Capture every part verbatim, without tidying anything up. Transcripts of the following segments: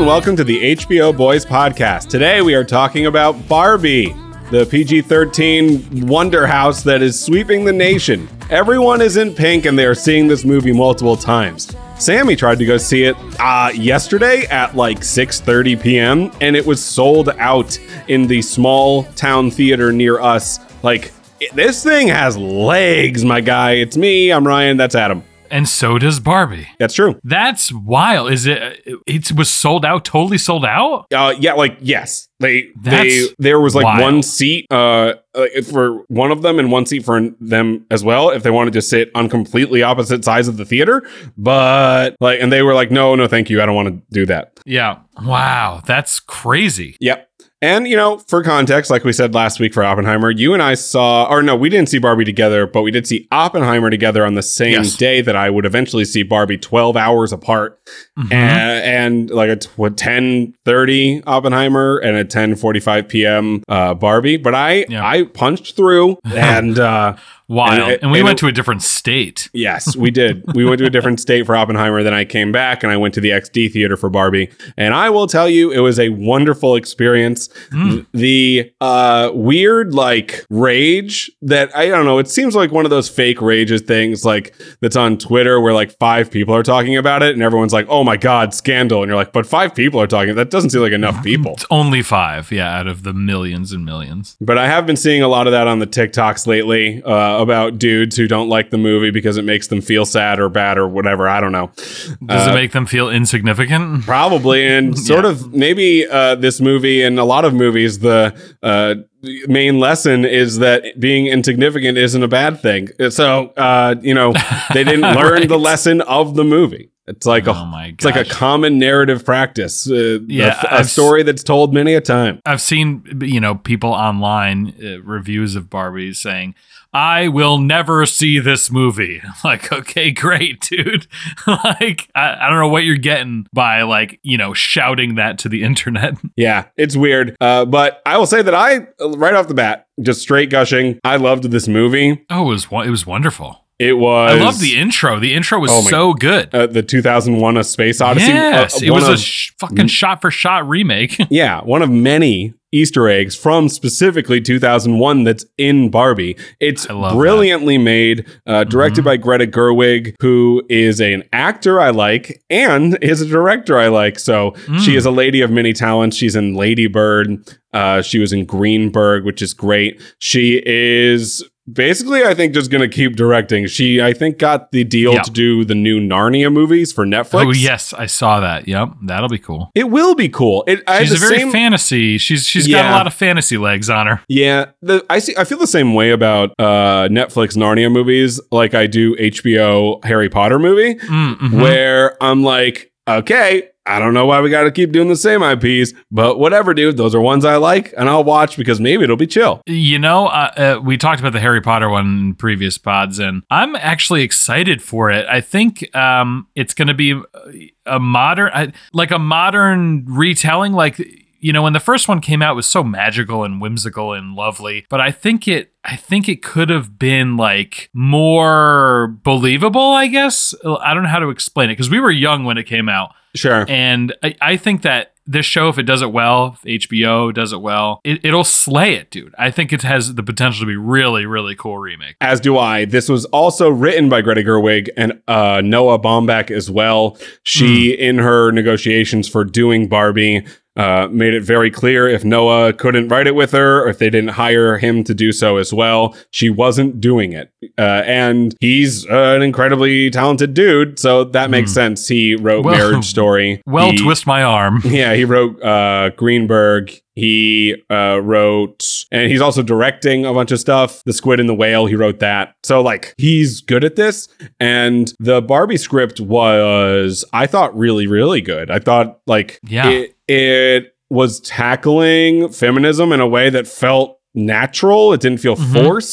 and welcome to the H B O Boys Podcast. Today we are talking about Barbie, the P G thirteen wonder house that is sweeping the nation. Everyone is in pink and they are seeing this movie multiple times. Sammy tried to go see it uh, yesterday at like six thirty p.m. and it was sold out in the small town theater near us. Like, this thing has legs, my guy. It's me, I'm Ryan, that's Adam. And so does Barbie. That's true. That's wild. Is it? It was sold out, totally sold out? Uh, yeah, like, yes. They, That's they, there was like wild. one seat uh, for one of them and one seat for them as well if they wanted to sit on completely opposite sides of the theater. But, like, and they were like, no, no, thank you. I don't want to do that. Yeah. Wow. That's crazy. Yep. And, you know, for context, like we said last week for Oppenheimer, you and I saw, or no, we didn't see Barbie together, but we did see Oppenheimer together on the same Yes. day that I would eventually see Barbie twelve hours apart. Mhm. And, and like a t- what, ten thirty Oppenheimer and a ten forty-five p.m. Uh, Barbie. But I, Yeah. I punched through and... Uh, Wild. And And, it- we and went it- to a different state. Yes, we did. We went to a different state for Oppenheimer. Then I came back and I went to the X D theater for Barbie. And I will tell you, it was a wonderful experience. Mm. The uh, weird, like, rage that, I don't know, it seems like one of those fake rages things, like, that's on Twitter where, like, five people are talking about it and everyone's like, oh my God, scandal. And you're like, but five people are talking. That doesn't seem like enough people. It's only five, yeah, out of the millions and millions. But I have been seeing a lot of that on the TikToks lately uh, about dudes who don't like the movie because it makes them feel sad or bad or whatever. I don't know. Does Uh, it make them feel insignificant? Probably. And sort Yeah. of maybe uh, this movie and a lot of movies, the uh, main lesson is that being insignificant isn't a bad thing. So, uh, you know, they didn't learn Right. the lesson of the movie. It's like Oh a my it's like a gosh. common narrative practice. Uh, Yeah, a, a I've s- story that's told many a time. I've seen, you know, people online, uh, reviews of Barbie saying, I will never see this movie. I'm like, okay, great, dude. like, I, I don't know what you're getting by, like, you know, shouting that to the internet. Yeah, it's weird. Uh, but I will say that I, right off the bat, just straight gushing, I loved this movie. Oh, it was wo- it was wonderful. It was. I love the intro. The intro was Oh my- so good. Uh, the two thousand one A Space Odyssey. Yes, uh, it one was a of- sh- fucking shot for shot remake. Yeah, one of many Easter eggs from specifically two thousand one that's in Barbie. It's I love brilliantly made, uh, directed Mhm. by Greta Gerwig, who is an actor I like and is a director I like. So Mm. she is a lady of many talents. She's in Lady Bird. Uh, she was in Greenberg, which is great. She is basically, I think, just going to keep directing. She, I think, got the deal Yeah. to do the new Narnia movies for Netflix. Oh yes, I saw that. Yep, that'll be cool. It will be cool. It, I had She's a the very same, fantasy. She's she's got Yeah. a lot of fantasy legs on her. Yeah, the, I see. I feel the same way about uh, Netflix Narnia movies, like I do H B O Harry Potter movie, Mm, mhm. where I'm like, okay, I don't know why we got to keep doing the same I Ps, but whatever, dude. Those are ones I like, and I'll watch because maybe it'll be chill. You know, uh, uh, we talked about the Harry Potter one in previous pods, and I'm actually excited for it. I think um, it's going to be a modern, I- like a modern retelling. Like, you know, when the first one came out, it was so magical and whimsical and lovely. But I think it, I think it could have been like more believable. I guess I don't know how to explain it because we were young when it came out. Sure. And I, I think that this show, if it does it well, if H B O does it well, it, it'll slay it, dude. I think it has the potential to be really, really cool remake. As do I. This was also written by Greta Gerwig and uh, Noah Baumbach as well. She, in her negotiations for doing Barbie, uh, made it very clear if Noah couldn't write it with her, or if they didn't hire him to do so as well, she wasn't doing it. Uh, and he's uh, an incredibly talented dude, so that makes Mm. sense. He wrote Well- Marriage Story. Well, He- twist my arm. Yeah, he wrote uh, Greenberg. He uh, wrote, and he's also directing a bunch of stuff. The Squid and the Whale, he wrote that. So, like, he's good at this. And the Barbie script was, I thought, really, really good. I thought, like, Yeah. it, it was tackling feminism in a way that felt natural. It didn't feel Mhm. forced.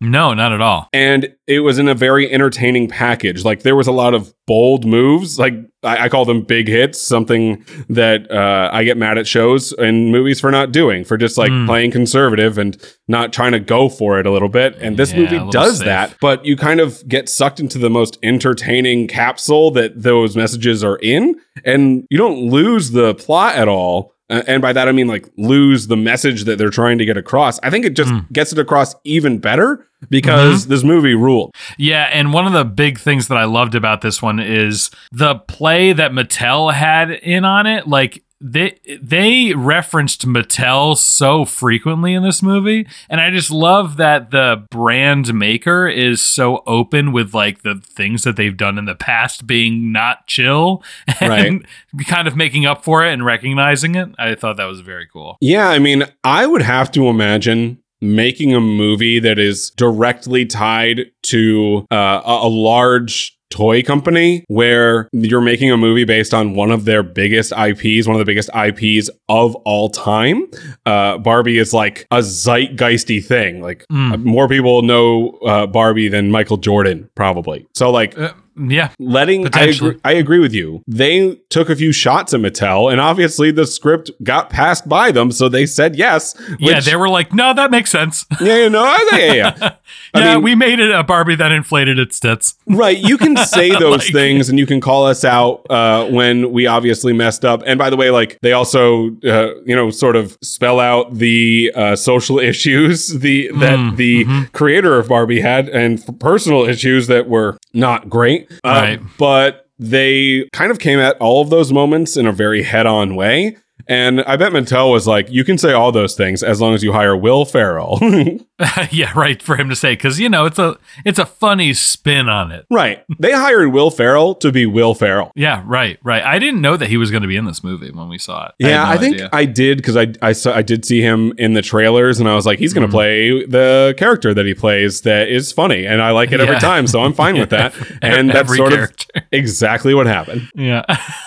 No, not at all. And it was in a very entertaining package. Like there was a lot of bold moves. Like I, I call them big hits, something that uh, I get mad at shows and movies for not doing, for just like mm. playing conservative and not trying to go for it a little bit. And this yeah, movie does safe. that, but you kind of get sucked into the most entertaining capsule that those messages are in, and you don't lose the plot at all. Uh, and by that, I mean, like, lose the message that they're trying to get across. I think it just mm. gets it across even better because mm-hmm. this movie ruled. Yeah, and one of the big things that I loved about this one is the play that Mattel had in on it. Like, they they referenced Mattel so frequently in this movie, and I just love that the brand maker is so open with like the things that they've done in the past being not chill and right. kind of making up for it and recognizing it. I thought that was very cool. Yeah, I mean, I would have to imagine making a movie that is directly tied to uh, a, a large toy company where you're making a movie based on one of their biggest I Ps, one of the biggest I Ps of all time. Uh, Barbie is like a zeitgeisty thing. Like mm. more people know uh, Barbie than Michael Jordan, probably. So like... Uh- Yeah, letting I agree, I agree with you. They took a few shots at Mattel, and obviously the script got passed by them, so they said yes. Which, yeah, they were like, "No, that makes sense." Yeah, you know, yeah, yeah. yeah. yeah, mean, we made it a Barbie that inflated its tits. Right, you can say those like, things, and you can call us out uh, when we obviously messed up. And by the way, like they also, uh, you know, sort of spell out the uh, social issues the that mm, the mm-hmm. creator of Barbie had, and personal issues that were not great. Right. Uh, but they kind of came at all of those moments in a very head-on way. And I bet Mattel was like, you can say all those things as long as you hire Will Ferrell. yeah, right, for him to say, because, you know, it's a it's a funny spin on it. Right. They hired Will Ferrell to be Will Ferrell. Yeah, right, right. I didn't know that he was going to be in this movie when we saw it. Yeah, I, no I think idea. I did, because I, I, saw, I did see him in the trailers, and I was like, he's going to mm. play the character that he plays that is funny, and I like it every yeah. time, so I'm fine with that. And that's every sort character. of exactly what happened. Yeah.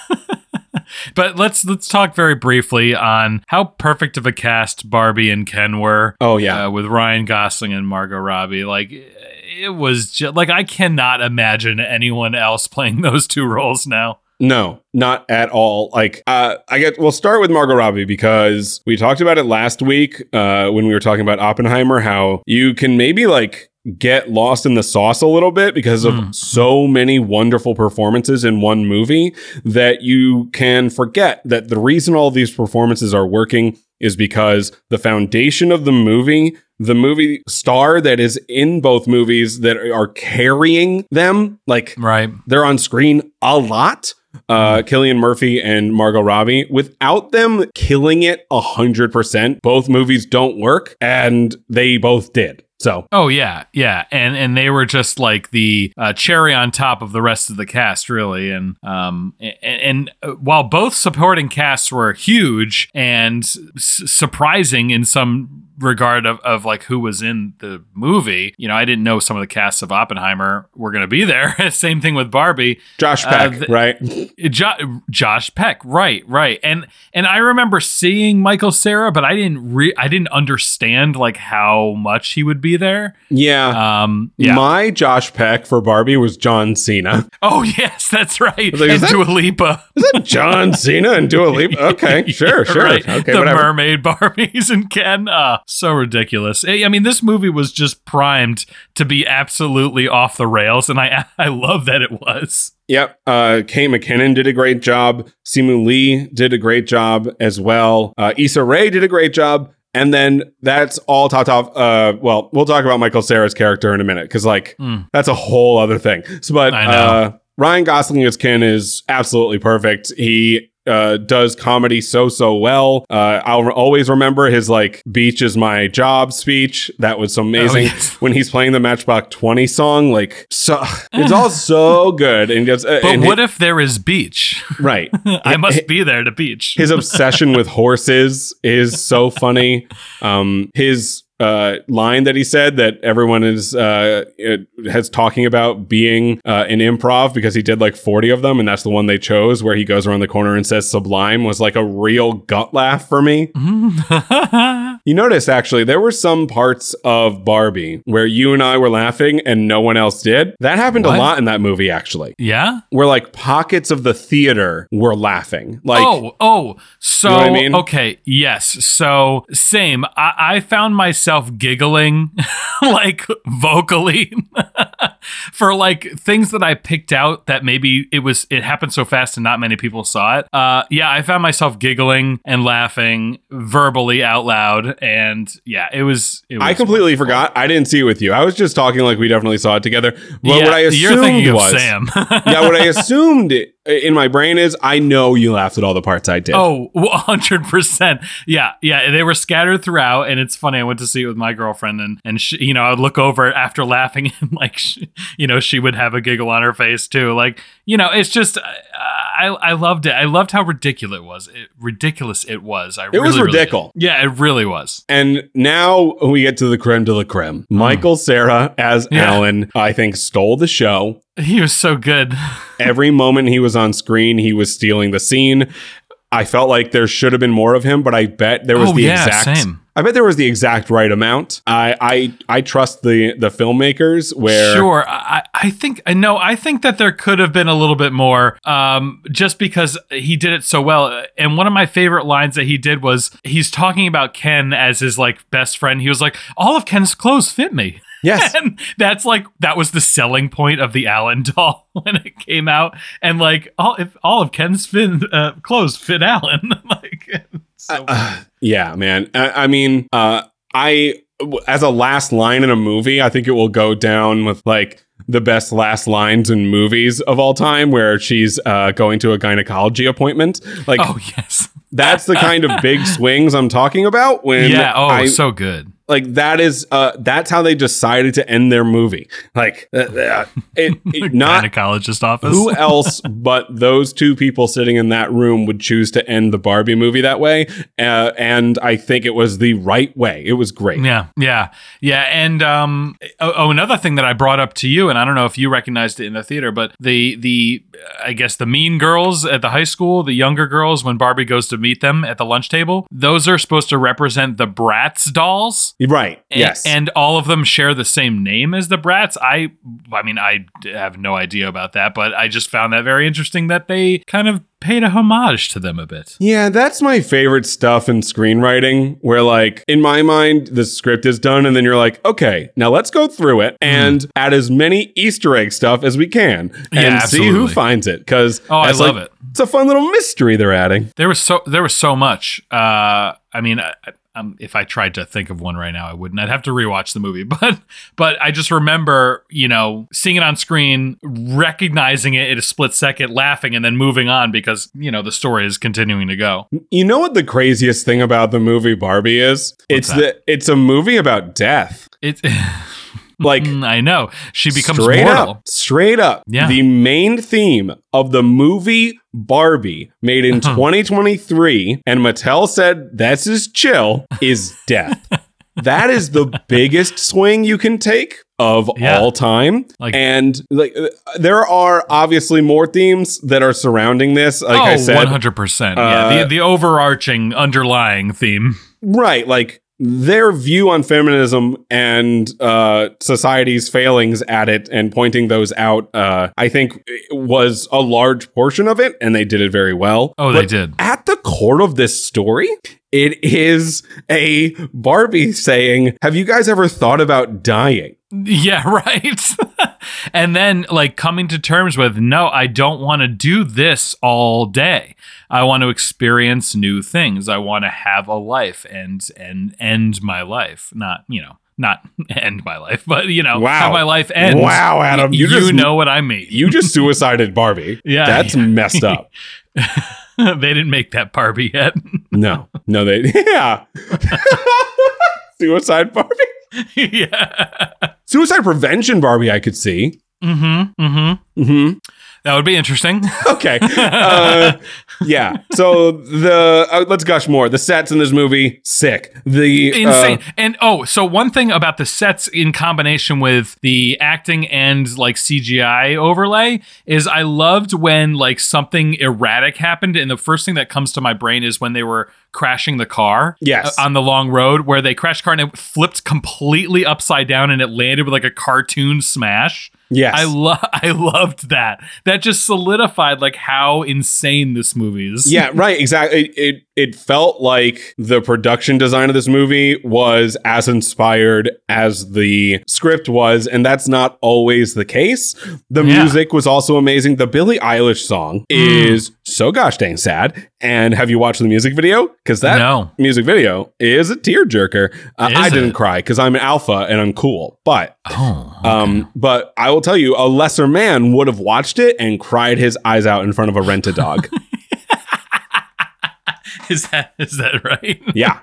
But let's let's talk very briefly on how perfect of a cast Barbie and Ken were. Oh yeah, uh, with Ryan Gosling and Margot Robbie. Like it was just like I cannot imagine anyone else playing those two roles now. No, not at all. Like, uh, I get. We'll start with Margot Robbie because we talked about it last week uh, when we were talking about Oppenheimer. How you can maybe like get lost in the sauce a little bit because of mm. so many wonderful performances in one movie that you can forget that the reason all these performances are working is because the foundation of the movie, the movie star that is in both movies that are carrying them, like right. they're on screen a lot. Uh, Cillian Murphy and Margot Robbie, without them killing it a hundred percent, both movies don't work, and they both did. So, oh yeah, yeah, and and they were just like the uh, cherry on top of the rest of the cast, really. And um, and, and while both supporting casts were huge and s- surprising in some regard of, of like who was in the movie, you know, I didn't know some of the casts of Oppenheimer were going to be there. Same thing with Barbie. Josh Peck, uh, th- right? Jo- Josh Peck, right, right. And and I remember seeing Michael Cera, but I didn't re- I didn't understand like how much he would be there. Yeah. Um. Yeah. My Josh Peck for Barbie was John Cena. Oh yes, that's right. Like, and that, Dua Lipa. Is that John Cena and Dua Lipa? Okay, sure, sure. Right. Okay, the whatever. mermaid Barbies and Ken. Uh, so ridiculous. I mean, this movie was just primed to be absolutely off the rails, and I I love that it was. Yep. Uh, Kate McKinnon did a great job. Simu Lee did a great job as well. Uh, Issa Rae did a great job. And then that's all top off. Uh, well, we'll talk about Michael Cera's character in a minute because, like, mm. that's a whole other thing. So, but uh, Ryan Gosling as Ken is absolutely perfect. He uh, does comedy so, so well. Uh, I'll always remember his, like, beach is my job speech. That was so amazing. Oh, yes. When he's playing the Matchbox twenty song, like, so it's all so good. And just, uh, but and what his, if there is beach? Right. I must it, be there to beach. His obsession with horses is so funny. Um, his uh, line that he said that everyone is uh, has talking about being uh, an improv because he did like forty of them, and that's the one they chose where he goes around the corner and says sublime was like a real gut laugh for me. You notice, actually, there were some parts of Barbie where you and I were laughing and no one else did. That happened What? a lot in that movie, actually. Yeah? Where, like, pockets of the theater were laughing. Like, oh, oh. So, You know what I mean? okay, yes. So, same. I, I found myself giggling, like, vocally for, like, things that I picked out that maybe it was, it happened so fast and not many people saw it. Uh, yeah, I found myself giggling and laughing verbally out loud. And yeah, it was, it was I completely wonderful. forgot. I didn't see it with you. I was just talking like we definitely saw it together. But Yeah, what I you're assumed thinking of was, Sam. yeah, what I assumed in my brain is I know you laughed at all the parts I did. Oh, one hundred percent. Yeah, yeah. They were scattered throughout. And it's funny. I went to see it with my girlfriend and, and she, you know, I'd look over after laughing and like, she, you know, she would have a giggle on her face too. Like, you know, it's just, I, I loved it. I loved how ridiculous it was. It, ridiculous it was. I It was really, really ridiculous. did. Yeah, it really was. And now we get to the creme de la creme. Michael Cera as Yeah. Alan, I think, stole the show. He was so good. Every moment he was on screen, he was stealing the scene. I felt like there should have been more of him, but I bet there was Oh, the yeah, exact. same. I bet there was the exact right amount. I I, I trust the the filmmakers where Sure. I, I think, no, I think that there could have been a little bit more um, just because he did it so well. And one of my favorite lines that he did was he's talking about Ken as his like best friend. He was like, all of Ken's clothes fit me. Yes. And that's like, that was the selling point of the Alan doll when it came out. And like, all, if all of Ken's fin, uh, clothes fit Alan. like, so Uh, yeah, man. I, I mean, uh, I as a last line in a movie, I think it will go down with like the best last lines in movies of all time, where she's uh, going to a gynecology appointment. Like, oh, yes. that's the kind of big swings I'm talking about. When Yeah. Oh, I, so good. like that is uh, that's how they decided to end their movie. Like, uh, uh, it, it not. Gynecologist office. Who else but those two people sitting in that room would choose to end the Barbie movie that way? Uh, and I think it was the right way. It was great. Yeah, yeah, yeah. And um, oh, oh, another thing that I brought up to you, and I don't know if you recognized it in the theater, but the the I guess the mean girls at the high school, the younger girls, when Barbie goes to meet them at the lunch table, those are supposed to represent the Bratz dolls. Right. And, Yes. and all of them share the same name as the Bratz. I, I mean, I have no idea about that, but I just found that very interesting that they kind of paid a homage to them a bit. Yeah, that's my favorite stuff in screenwriting, where like in my mind, the script is done and then you're like, okay, now let's go through it and mm. add as many Easter egg stuff as we can and yeah, see who finds it. Cause oh, I love like, it. It's a fun little mystery they're adding. There was so, there was so much. Uh, I mean, I, Um, if I tried to think of one right now, I wouldn't. I'd have to rewatch the movie. But but I just remember, you know, seeing it on screen, recognizing it in a split second, laughing, and then moving on because, you know, the story is continuing to go. You know what the craziest thing about the movie Barbie is? What's it's that? the it's a movie about death. It's like I know. She becomes straight mortal. Up, straight up. Yeah. The main theme of the movie Barbie, made in twenty twenty-three, and Mattel said that's his chill, is death. That is the biggest swing you can take of yeah. all time. Like, and like there are obviously more themes that are surrounding this. Like oh, I said, one hundred percent. Uh, yeah, the, the overarching underlying theme. Right. Like their view on feminism and uh, society's failings at it and pointing those out, uh, I think was a large portion of it, and they did it very well. Oh, but they did. At the core of this story, it is a Barbie saying, have you guys ever thought about dying? Yeah, right. And then like coming to terms with, no, I don't want to do this all day. I want to experience new things. I want to have a life and and end my life. Not, you know, not end my life, but, you know, wow. have my life end. Wow, Adam. You, You, just, you know what I mean. You just suicided Barbie. Yeah. That's yeah. messed up. They didn't make that Barbie yet. No. No, they... Yeah. Suicide Barbie? Yeah. Suicide prevention Barbie, I could see. Mm-hmm. Mm-hmm. Mm-hmm. That would be interesting. Okay. Uh, Yeah. So the uh, let's gush more. The sets in this movie, sick. The Insane. Uh, and oh, so one thing about the sets in combination with the acting and like C G I overlay is I loved when like something erratic happened, and the first thing that comes to my brain is when they were crashing the car yes. on the long road, where they crashed the car and it flipped completely upside down and it landed with like a cartoon smash. Yes. I love I loved that. That just solidified like how insane this movie is. Yeah, right, exactly. It, it it felt like the production design of this movie was as inspired as the script was, and that's not always the case. The Yeah. music was also amazing. The Billie Eilish song Mm. is so gosh dang sad. And have you watched the music video? Because that No. music video is a tearjerker. Uh, Is I didn't it? cry because I'm an alpha and I'm cool, but Oh. okay. um, but I will tell you, a lesser man would have watched it and cried his eyes out in front of a rent-a-dog. Is that is that right? Yeah,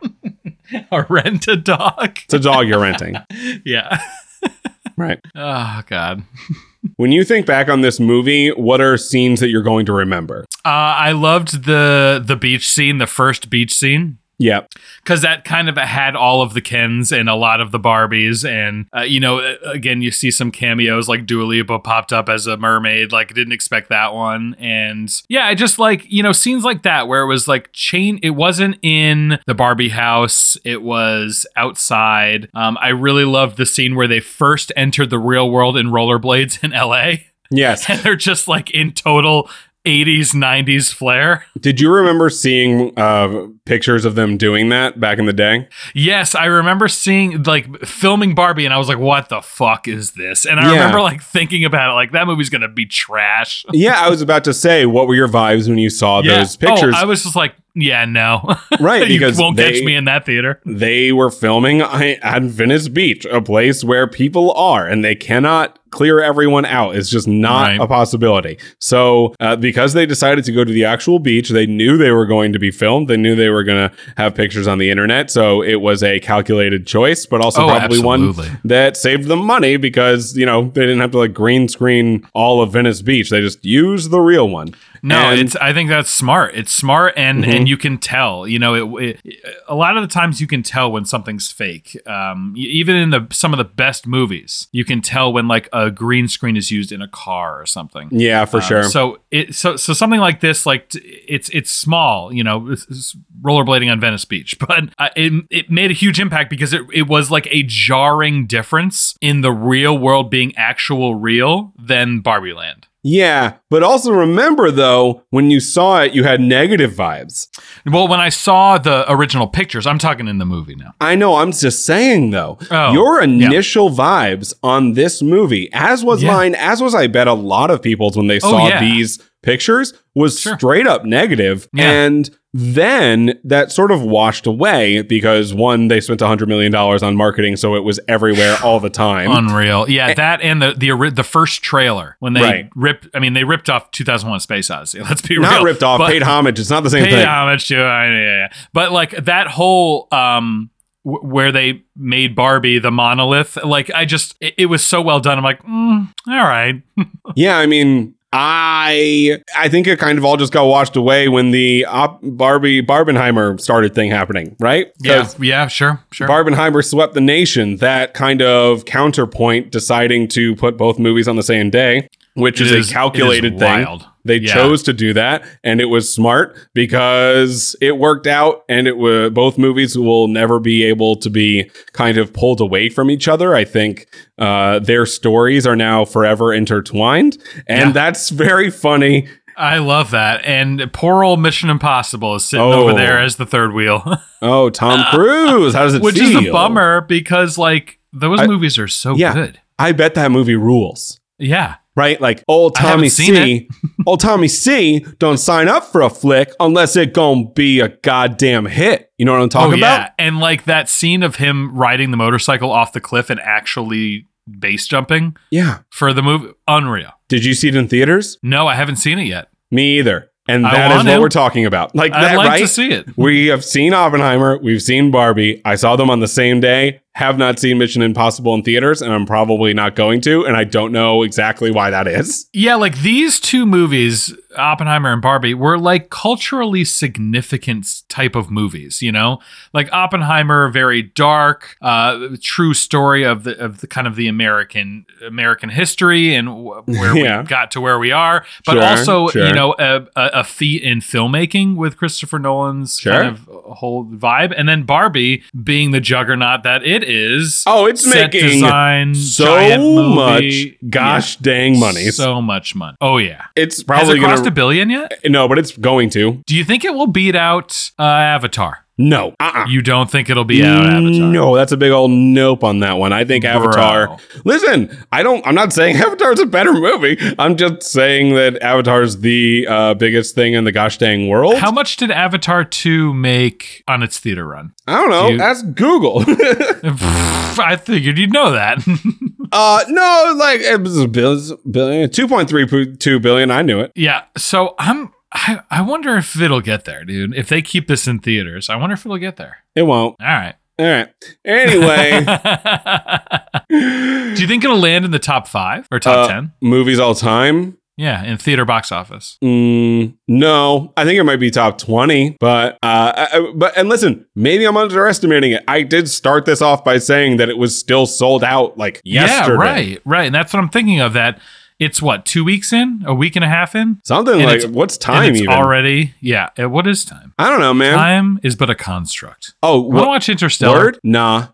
A rent a dog. it's a dog you're renting. Yeah. Right. Oh God. When you think back on this movie, what are scenes that you're going to remember? Uh, I loved the the beach scene, the first beach scene. Yep. Because that kind of had all of the Kens and a lot of the Barbies. And, uh, you know, again, you see some cameos like Dua Lipa popped up as a mermaid. Like, didn't expect that one. And yeah, I just like, you know, scenes like that where it was like chain. It wasn't in the Barbie house. It was outside. Um, I really loved the scene where they first entered the real world in rollerblades in L A. Yes. And they're just like in total eighties, nineties flair. Did you remember seeing uh, pictures of them doing that back in the day? Yes, I remember seeing, like, filming Barbie, and I was like, what the fuck is this? And I Yeah. remember, like, thinking about it, like, that movie's gonna be trash. Yeah, I was about to say, what were your vibes when you saw those pictures? Oh, I was just like, yeah, no. Right, you because won't they- catch me in that theater. They were filming at Venice Beach, a place where people are, and they cannot clear everyone out. It's just not Right. a possibility. So uh, because they decided to go to the actual beach, they knew they were going to be filmed. They knew they were going to have pictures on the internet. So it was a calculated choice, but also Oh, probably absolutely. one that saved them money because, you know, they didn't have to like green screen all of Venice Beach. They just used the real one. No, And- it's. I think that's smart. It's smart, and Mhm. and you can tell. You know, it, it. A lot of the times you can tell when something's fake. Um, y- even in the some of the best movies, you can tell when like a green screen is used in a car or something. Yeah, for Um, sure. So it so so something like this, like t- it's it's small, you know, it's, it's rollerblading on Venice Beach, but uh, it it made a huge impact because it it was like a jarring difference in the real world being actual real than Barbie Land. Yeah, but also remember though, when you saw it, you had negative vibes. Well, when I saw the original pictures, I'm talking in the movie now. I know, I'm just saying though, Oh, your initial vibes on this movie, as was Yeah. mine, as was I bet a lot of people's when they Oh, saw yeah. these pictures, was Sure. straight up negative. Yeah. And then that sort of washed away because one, they spent one hundred million dollars on marketing, so it was everywhere all the time. Unreal. Yeah, that and the the ori- the first trailer when they Right. ripped I mean they ripped off two thousand one Space Odyssey. Let's be Not real. ripped off, But- paid homage. It's not the same paid thing. homage to I- yeah, yeah. But like that whole um w- where they made Barbie the monolith, like I just it, it was so well done. I'm like, mm, all right. Yeah, I mean, I I think it kind of all just got washed away when the op- Barbie Barbenheimer started thing happening, right? Yeah, 'Cause yeah, sure, sure. Barbenheimer swept the nation. That kind of counterpoint, deciding to put both movies on the same day, which It is, is- a calculated it is thing. wild. They Yeah. chose to do that, and it was smart because it worked out. And it was both movies will never be able to be kind of pulled away from each other. I think uh, their stories are now forever intertwined, and Yeah. that's very funny. I love that. And poor old Mission Impossible is sitting Oh. over there as the third wheel. Oh, Tom Cruise! How does it Which feel? is a bummer because like those I- movies are so yeah. good. I bet that movie rules. Yeah. Right? Like, old I haven't Tommy seen C, old Tommy C don't sign up for a flick unless it gonna be a goddamn hit. You know what I'm talking oh, yeah. about? And like that scene of him riding the motorcycle off the cliff and actually base jumping Yeah. for the movie, unreal. Did you see it in theaters? No, I haven't seen it yet. Me either. And I that is want what to. we're talking about. Like I'd that, like right? to see it. We have seen Oppenheimer. We've seen Barbie. I saw them on the same day. have not seen Mission Impossible in theaters, and I'm probably not going to, and I don't know exactly why that is. Yeah, like these two movies, Oppenheimer and Barbie, were like culturally significant type of movies, you know? Like Oppenheimer, very dark, uh, true story of the of the kind of the American American history and w- where Yeah. we got to where we are, but Sure, also, sure. you know, a, a, a feat in filmmaking with Christopher Nolan's Sure. kind of whole vibe, and then Barbie being the juggernaut that it is. Oh, it's set making design, so giant movie. much gosh dang money. So much money. Oh yeah. It's Has probably it going crossed to... a billion yet? No, but it's going to. Do you think it will beat out uh, Avatar? No. Uh-uh. You don't think it'll beat out Avatar? No, that's a big old nope on that one. I think Avatar. Bro. Listen, I don't. I'm not saying Avatar's a better movie. I'm just saying that Avatar's the uh, biggest thing in the gosh dang world. How much did Avatar two make on its theater run? I don't know. Do you- Ask Google. I figured you'd know that. uh, no, like it was a billion, billion, two point three two billion. I knew it. Yeah. So I'm. I, I wonder if it'll get there, dude. If they keep this in theaters, I wonder if it'll get there. It won't. All right. All right. Anyway, Do you think it'll land in the top five or top uh, ten? movies all time. Yeah, in theater box office. Mm, no, I think it might be top twenty, but uh, I, but and listen, maybe I'm underestimating it. I did start this off by saying that it was still sold out like yesterday. Yeah, right, right. And that's what I'm thinking of. That it's what, two weeks in, a week and a half in, Something And like it's- what's and time it's even? already. Yeah, uh, what is time? I don't know, man. Time is but a construct. oh, Want to what watch Interstellar? word? Nah.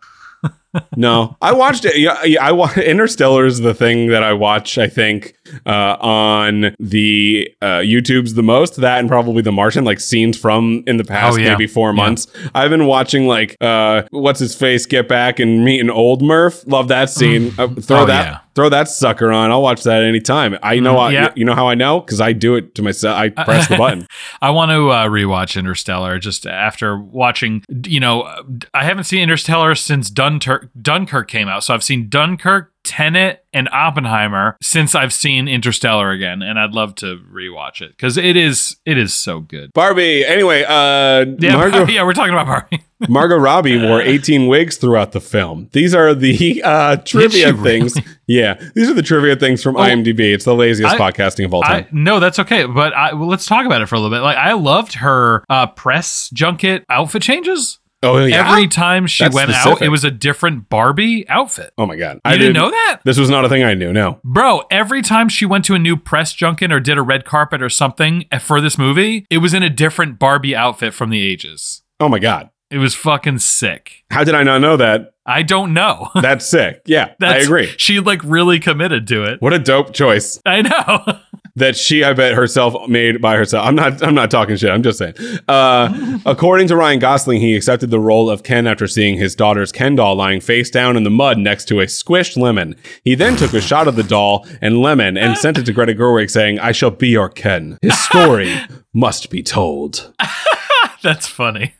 No, I watched it. Yeah, yeah, I wa- Interstellar is the thing that I watch. I think uh, on the uh, YouTube's the most. That and probably The Martian, like scenes from in the past Oh, yeah. maybe four Yeah. months. I've been watching like uh, what's his face get back and meet an old Murph. Love that scene. Uh, throw Oh, that. yeah. Throw that sucker on. I'll watch that anytime. I know. Mm, I, yeah. You know how I know? Because I do it to myself. I press the button. I want to uh, rewatch Interstellar just after watching, you know, I haven't seen Interstellar since Dunkirk, Dunkirk came out. So I've seen Dunkirk, Tenet, and Oppenheimer since I've seen Interstellar again. And I'd love to rewatch it because it is it is so good. Barbie. Anyway, uh, Yeah, Margot, yeah, we're talking about Barbie. Margot Robbie wore eighteen wigs throughout the film. These are the uh, trivia Did she things. really? Yeah, these are the trivia things from Oh, IMDb. It's the laziest I- podcasting of all I, time. no, that's okay. But I, well, let's talk about it for a little bit. Like, I loved her uh, press junket outfit changes. oh yeah. Every time she That's went out, specific. it was a different Barbie outfit. oh my god, You I didn't know that? This was not a thing I knew. No. Bro, every time she went to a new press junket or did a red carpet or something for this movie, it was in a different Barbie outfit from the ages. Oh my god, It was fucking sick. how did I not know that? I don't know. That's sick. Yeah, That's, I agree. She like really committed to it. What a dope choice I know. that she, I bet, herself made by herself. I'm not. I'm not talking shit. I'm just saying. Uh, according to Ryan Gosling, he accepted the role of Ken after seeing his daughter's Ken doll lying face down in the mud next to a squished lemon. He then took a shot of the doll and lemon and sent it to Greta Gerwig, saying, "I shall be your Ken. His story must be told." That's funny.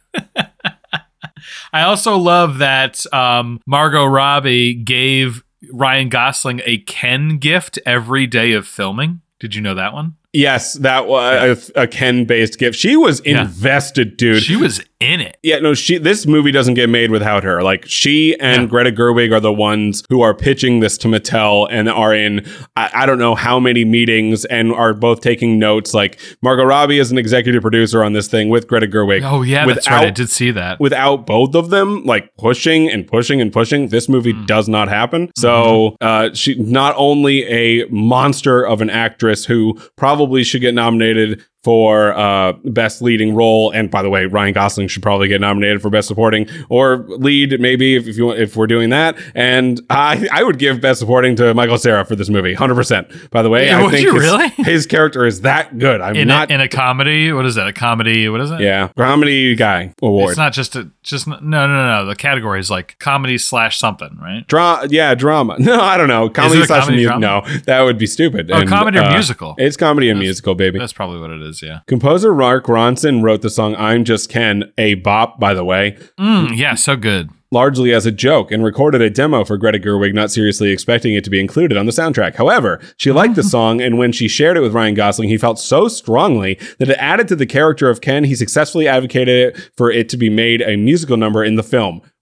I also love that um, Margot Robbie gave Ryan Gosling a Ken gift every day of filming. Did you know that one? Yes, that was a, a Ken-based gift. She was Yeah. invested, dude. She was in it. Yeah, no, she. This movie doesn't get made without her. Like, she and Yeah. Greta Gerwig are the ones who are pitching this to Mattel and are in, I, I don't know how many meetings and are both taking notes. Like, Margot Robbie is an executive producer on this thing with Greta Gerwig. Oh, yeah, that's Without- right. I did see that. Without both of them, like, pushing and pushing and pushing, this movie Mm. does not happen. Mm-hmm. So, uh, she not only a monster of an actress who probably should get nominated for uh, best leading role, and by the way, Ryan Gosling should probably get nominated for best supporting or lead, maybe if, if you want, if we're doing that. And I I would give best supporting to Michael Cera for this movie, one hundred percent. By the way, Yeah, I would think you his, really? his character is that good. I'm in, not. a, in a comedy. What is that? A comedy? What is it? yeah, comedy guy award. It's not just a just no no no no. The category is like comedy slash something, right? Dra- yeah, drama. No, I don't know. Comedy it a slash comedy music. drama? No, that would be stupid. Oh, And, comedy or uh, musical? It's comedy and musical, baby. That's probably what it is. Yeah. Composer Mark Ronson wrote the song "I'm Just Ken," a bop, by the way, Mm, yeah. So good. largely as a joke, and recorded a demo for Greta Gerwig, not seriously expecting it to be included on the soundtrack. However, she liked the song, and when she shared it with Ryan Gosling, he felt so strongly that it added to the character of Ken. He successfully advocated for it to be made a musical number in the film.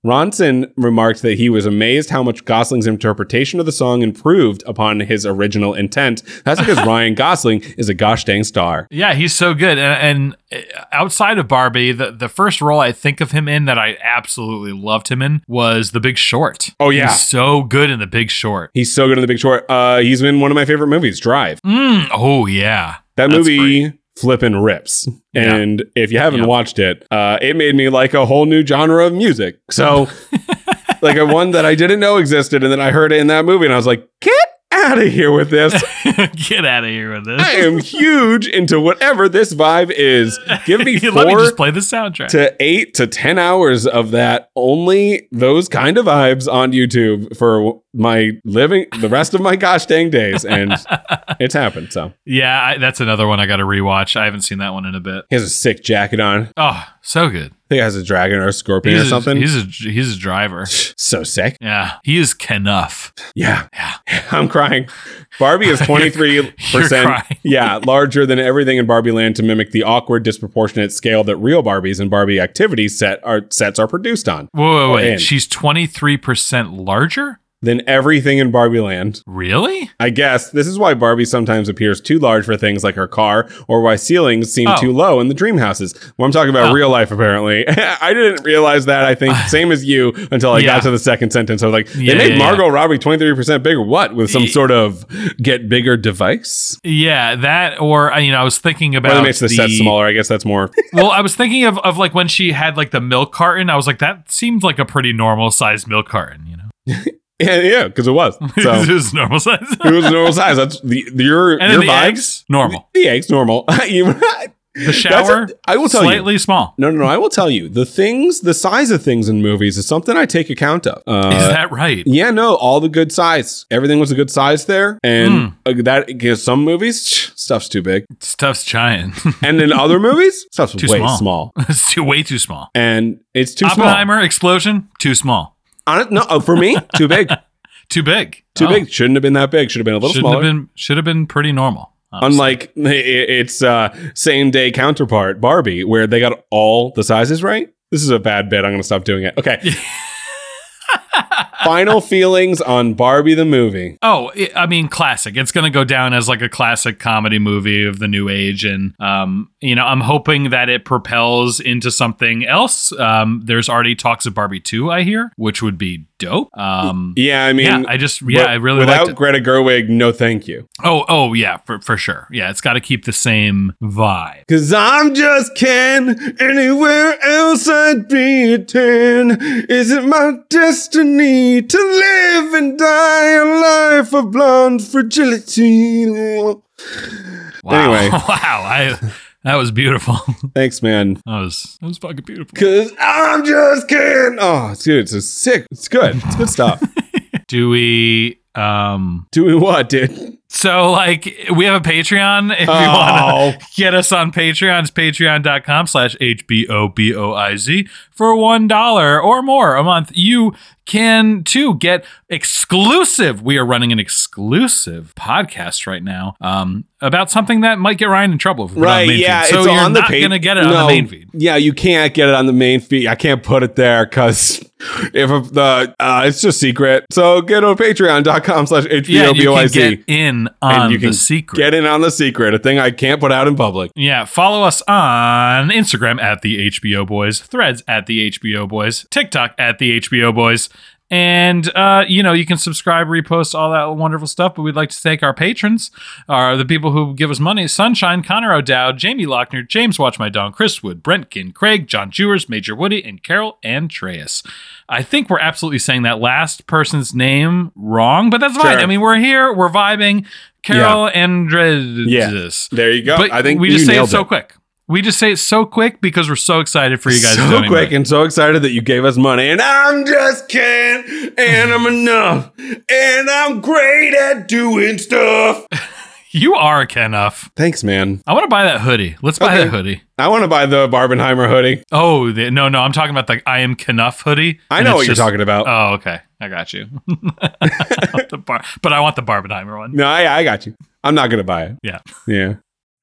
Ronson remarked that he was amazed how much Gosling's interpretation of the song improved upon his original intent. That's because Ryan Gosling is a gosh dang star. Yeah, he's so good. And, and outside of Barbie, the, the first role I think of him in that I absolutely loved him in was The Big Short. Oh, yeah. He's so good in The Big Short. He's so good in The Big Short. Uh, he's in one of my favorite movies, Drive. Mm, oh, yeah. That That's movie great. flippin' rips. Yeah. And if you haven't Yep. watched it, uh, it made me like a whole new genre of music. So, like a one that I didn't know existed, and then I heard it in that movie, and I was like, get out of here with this. Get out of here with this. I am huge into whatever this vibe is. Give me Let me four just play the soundtrack. to eight to ten hours of that, only those kind of vibes on YouTube for my living, the rest of my gosh dang days. And it's happened. So yeah, I, that's another one I got to rewatch. I haven't seen that one in a bit. he has a sick jacket on. Oh, so good. I think he has a dragon or a scorpion He's or something. A, he's a he's a driver. So sick. Yeah, he is Kenough. Yeah. Yeah. I'm crying. Barbie is twenty-three You're percent crying. yeah, larger than everything in Barbie Land to mimic the awkward, disproportionate scale that real Barbies and Barbie activity set are sets are produced on. Whoa, wait, Or wait. in. She's twenty-three percent larger? Than everything in Barbie Land. Really? I guess this is why Barbie sometimes appears too large for things like her car, or why ceilings seem Oh. too low in the dream houses. Well, I'm talking about Oh. real life, apparently. I didn't realize that, I think, same as you, until I Yeah. got to the second sentence. I was like, they Yeah, made yeah, Margot Robbie twenty-three percent bigger. What? With some Y- sort of get bigger device? Yeah, that or uh, you know, I was thinking Or about that makes the, set smaller. I guess that's more. well, I was thinking of, of like when she had like the milk carton. I was like, that seemed like a pretty normal sized milk carton, you know? yeah, yeah, because it was. So it was normal size. it was normal size. That's the, the your And then your the vibes. eggs, normal. The eggs normal. You- The shower, That's a- I will tell you. slightly small. No, no, no. I will tell you the things, the size of things in movies is something I take account of. Uh, Is that right? yeah, no, all the good size. Everything was a good size there. And uh, that, because some movies, stuff's too big. Stuff's giant. And in other movies, stuff's Too way small. small. It's too way too small. And it's too Oppenheimer explosion, too small. small. On it, no, oh, for me, too big. Too big. Too Oh. big. Shouldn't have been that big. Should have been a little Shouldn't smaller. have been should have been pretty normal. honestly. Unlike i- its uh, same day counterpart, Barbie, where they got all the sizes right. This is a bad bit. I'm going to stop doing it. Okay. Final feelings on Barbie the movie. Oh, it, I mean, classic. It's going to go down as like a classic comedy movie of the new age. And, um, you know, I'm hoping that it propels into something else. Um, there's already talks of Barbie two, I hear, which would be dope. Um, Yeah, I mean, yeah, I just, yeah, but I really without liked it. Greta Gerwig, no thank you. Oh, oh, yeah, for, for sure. Yeah, it's got to keep the same vibe. Cause I'm just Ken, anywhere else I'd be a ten. Is it my destiny to live and die a life of blonde fragility? Wow. Anyway. Wow. I, that was beautiful. Thanks, man. That was, that was fucking beautiful. Cause I'm just Ken. Oh, dude, it's a sick. It's good. It's good stuff. Do we, um, Doing what, dude? so like we have a Patreon if you Oh. want to get us on Patreon. It's patreon.com slash H-B-O-B-O-I-Z for one dollar or more a month. You can too get exclusive. We are running an exclusive podcast right now um, about something that might get Ryan in trouble. If we put it on the Right, main yeah. feed. So it's you're on the not pa- going to get it on No, the main feed. Yeah, you can't get it on the main feed. I can't put it there because if the uh, it's just secret. So get on patreon.com slash Yeah, you can H-B-O-B-O-I-Z. get in on and you the can secret. get in on the secret, a thing I can't put out in public. Yeah, follow us on Instagram at the H B O Boys, Threads at the H B O Boys, TikTok at the H B O Boys. And, uh, you know, you can subscribe, repost, all that wonderful stuff. But we'd like to thank our patrons, are the people who give us money: Sunshine, Connor O'Dowd, Jamie Lochner, James Watch My Dog, Chris Wood, Brentkin, Craig, John Jewers, Major Woody, and Carol Andreas. I think we're absolutely saying that last person's name wrong, but that's fine. Sure. I mean, we're here, we're vibing. Carol Andreas. Yeah. There you go. But I think we you just say it nailed so quick. We just say it so quick because we're so excited for you guys. to So donate quick money. and so excited that you gave us money. And I'm just Ken, and I'm enough, and I'm great at doing stuff. You are Kenough. Thanks, man. I want to buy that hoodie. Let's buy Okay. that hoodie. I want to buy the Barbenheimer hoodie. Oh, the, no, no. I'm talking about the I Am Kenough hoodie. I And know it's what just- you're talking about. Oh, okay. I got you. The bar, but I want the Barbenheimer one. No, I, I got you. I'm not going to buy it. Yeah. Yeah.